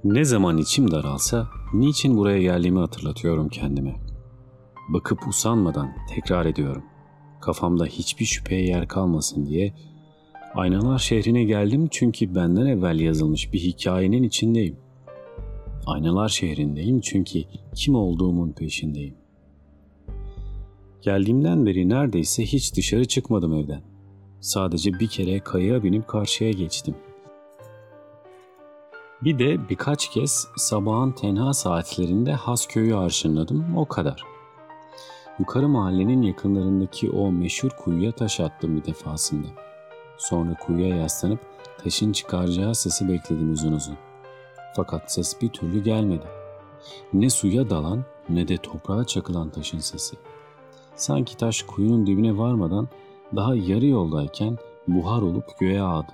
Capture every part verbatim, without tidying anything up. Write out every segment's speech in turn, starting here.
Ne zaman içim daralsa niçin buraya geldiğimi hatırlatıyorum kendime. Bakıp usanmadan tekrar ediyorum. Kafamda hiçbir şüpheye yer kalmasın diye Aynalar şehrine geldim çünkü benden evvel yazılmış bir hikayenin içindeyim. Aynalar şehrindeyim çünkü kim olduğumun peşindeyim. Geldiğimden beri neredeyse hiç dışarı çıkmadım evden. Sadece bir kere kayığa binip karşıya geçtim. Bir de birkaç kez sabahın tenha saatlerinde Hasköy'ü arşınladım, o kadar. Yukarı mahallenin yakınlarındaki o meşhur kuyuya taş attım bir defasında. Sonra kuyuya yaslanıp taşın çıkaracağı sesi bekledim uzun uzun. Fakat ses bir türlü gelmedi. Ne suya dalan ne de toprağa çakılan taşın sesi. Sanki taş kuyunun dibine varmadan daha yarı yoldayken buhar olup göğe ağdı.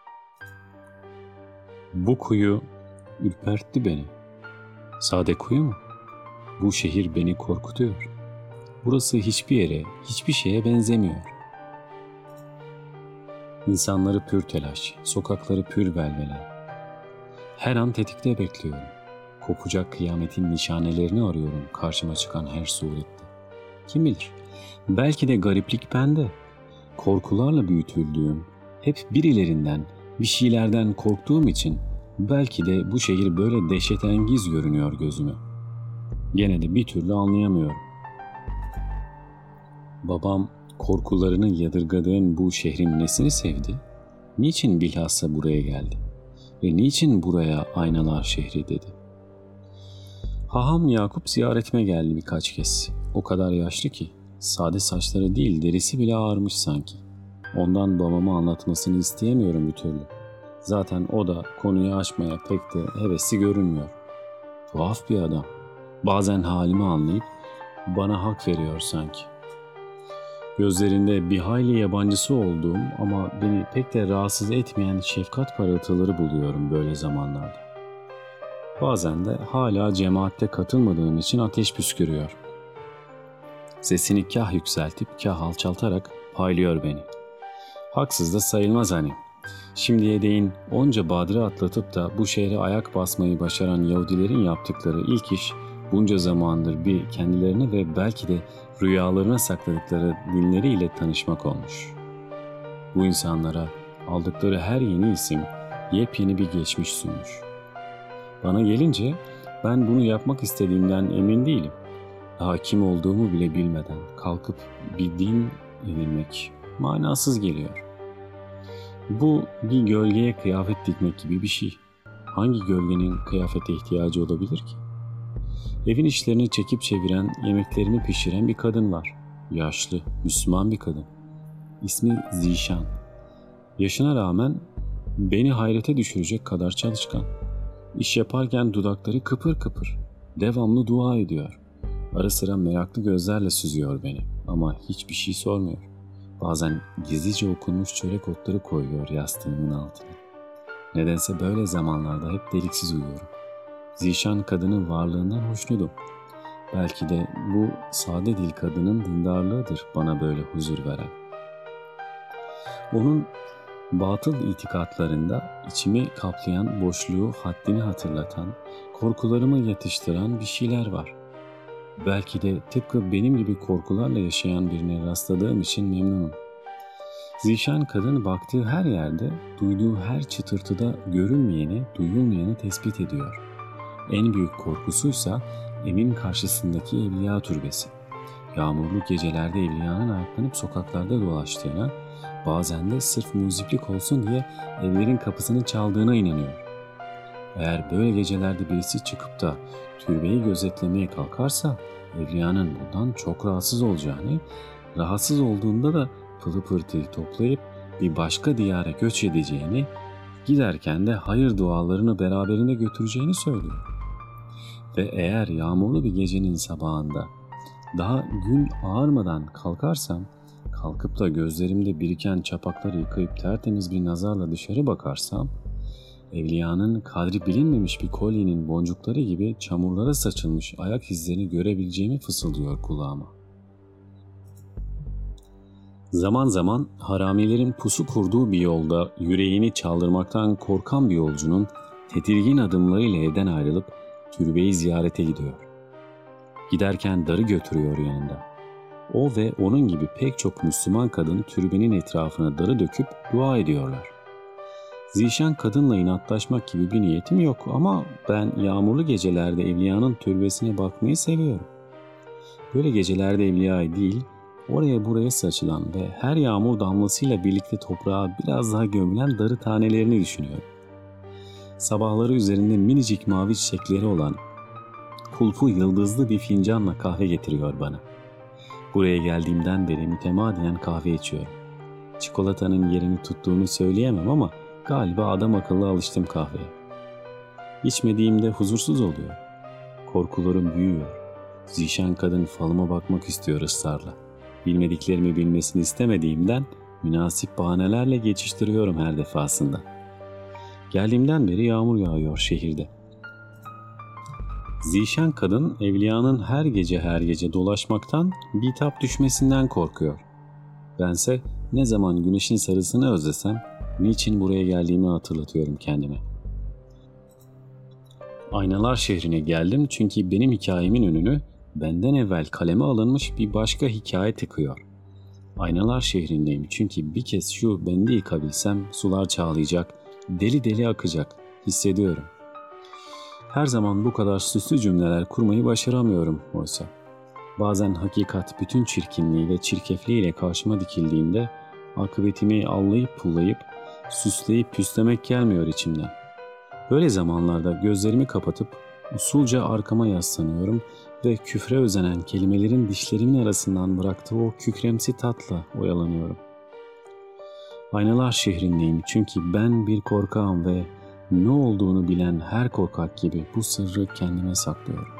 Bu kuyu ürpertti beni. Sade kuyu mu? Bu şehir beni korkutuyor. Burası hiçbir yere, hiçbir şeye benzemiyor. İnsanları pür telaş, sokakları pür velvele. Her an tetikte bekliyorum. Kopacak kıyametin nişanelerini arıyorum karşıma çıkan her surette. Kim bilir, belki de gariplik bende. Korkularla büyütüldüğüm, hep birilerinden, bir şeylerden korktuğum için belki de bu şehir böyle dehşetengiz görünüyor gözüme. Gene de bir türlü anlayamıyorum. Babam korkularını yadırgadığın bu şehrin nesini sevdi? Niçin bilhassa buraya geldi? Ve niçin buraya Aynalar şehri dedi? Haham Yakup ziyaretime geldi birkaç kez. O kadar yaşlı ki sade saçları değil derisi bile ağarmış sanki. Ondan babamı anlatmasını isteyemiyorum bir türlü. Zaten o da konuyu açmaya pek de hevesli görünmüyor. Tuhaf bir adam. Bazen halimi anlayıp bana hak veriyor sanki. Gözlerinde bir hayli yabancısı olduğum ama beni pek de rahatsız etmeyen şefkat parıltıları buluyorum böyle zamanlarda. Bazen de hala cemaatte katılmadığım için ateş püskürüyor. Sesini kah yükseltip kah alçaltarak paylıyor beni. Haksız da sayılmaz hani. Şimdiye değin onca badire atlatıp da bu şehre ayak basmayı başaran Yahudilerin yaptıkları ilk iş bunca zamandır bir kendilerine ve belki de rüyalarına sakladıkları dinleriyle tanışmak olmuş. Bu insanlara aldıkları her yeni isim yepyeni bir geçmiş sunmuş. Bana gelince ben bunu yapmak istediğimden emin değilim. Daha kim olduğumu bile bilmeden kalkıp bir din edinmek manasız geliyor. Bu bir gölgeye kıyafet dikmek gibi bir şey. Hangi gölgenin kıyafete ihtiyacı olabilir ki? Evin işlerini çekip çeviren, yemeklerini pişiren bir kadın var. Yaşlı, Müslüman bir kadın. İsmi Zişan. Yaşına rağmen beni hayrete düşürecek kadar çalışkan. İş yaparken dudakları kıpır kıpır. Devamlı dua ediyor. Ara sıra meraklı gözlerle süzüyor beni ama hiçbir şey sormuyor. Bazen gizlice okunmuş çörek otları koyuyor yastığımın altına. Nedense böyle zamanlarda hep deliksiz uyuyorum. Zişan kadının varlığından hoşnutum. Belki de bu sade dil kadının dindarlığıdır bana böyle huzur veren. Onun batıl itikatlarında içimi kaplayan boşluğu haddini hatırlatan, korkularımı yatıştıran bir şeyler var. Belki de tıpkı benim gibi korkularla yaşayan birine rastladığım için memnunum. Zişan kadın baktığı her yerde, duyduğu her çıtırtıda görülmeyeni, duyulmayanı tespit ediyor. En büyük korkusuysa evin karşısındaki evliya türbesi. Yağmurlu gecelerde evliyanın ayaklanıp sokaklarda dolaştığına, bazen de sırf müziklik olsun diye evlerin kapısını çaldığına inanıyor. Eğer böyle gecelerde birisi çıkıp da türbeyi gözetlemeye kalkarsa, evliyanın bundan çok rahatsız olacağını, rahatsız olduğunda da pılı pırtıyı toplayıp bir başka diyara göç edeceğini, giderken de hayır dualarını beraberinde götüreceğini söylüyor. Ve eğer yağmurlu bir gecenin sabahında daha gün ağarmadan kalkarsam, kalkıp da gözlerimde biriken çapakları yıkayıp tertemiz bir nazarla dışarı bakarsam, evliyanın kadri bilinmemiş bir kolyenin boncukları gibi çamurlara saçılmış ayak izlerini görebileceğimi fısıldıyor kulağıma. Zaman zaman haramilerin pusu kurduğu bir yolda yüreğini çaldırmaktan korkan bir yolcunun tedirgin adımlarıyla evden ayrılıp türbeyi ziyarete gidiyor. Giderken darı götürüyor yanında. O ve onun gibi pek çok Müslüman kadın türbenin etrafına darı döküp dua ediyorlar. Zişan kadınla inatlaşmak gibi bir niyetim yok ama ben yağmurlu gecelerde evliyanın türbesine bakmayı seviyorum. Böyle gecelerde evliyayı değil, oraya buraya saçılan ve her yağmur damlasıyla birlikte toprağa biraz daha gömülen darı tanelerini düşünüyorum. Sabahları üzerinde minicik mavi çiçekleri olan kulpu yıldızlı bir fincanla kahve getiriyor bana. Buraya geldiğimden beri mütemadiyen kahve içiyorum. Çikolatanın yerini tuttuğunu söyleyemem ama galiba adam akıllı alıştım kahveye. İçmediğimde huzursuz oluyor. Korkularım büyüyor. Zişan kadın falıma bakmak istiyor ısrarla. Bilmediklerimi bilmesini istemediğimden münasip bahanelerle geçiştiriyorum her defasında. Geldiğimden beri yağmur yağıyor şehirde. Zişan kadın evliyanın her gece her gece dolaşmaktan bitap düşmesinden korkuyor. Bense ne zaman güneşin sarısını özlesem niçin buraya geldiğimi hatırlatıyorum kendime. Aynalar şehrine geldim çünkü benim hikayemin önünü benden evvel kaleme alınmış bir başka hikaye tıkıyor. Aynalar şehrindeyim çünkü bir kez şu bendi yıkabilsem sular çağlayacak, deli deli akacak, hissediyorum. Her zaman bu kadar süslü cümleler kurmayı başaramıyorum oysa. Bazen hakikat bütün çirkinliği ve çirkefliğiyle karşıma dikildiğinde akıbetimi allayıp pullayıp, süsleyip püslemek gelmiyor içimden. Böyle zamanlarda gözlerimi kapatıp usulca arkama yaslanıyorum ve küfre özenen kelimelerin dişlerimin arasından bıraktığı o kükremsi tatla oyalanıyorum. Aynalar şehrindeyim çünkü ben bir korkağım ve ne olduğunu bilen her korkak gibi bu sırrı kendime saklıyorum.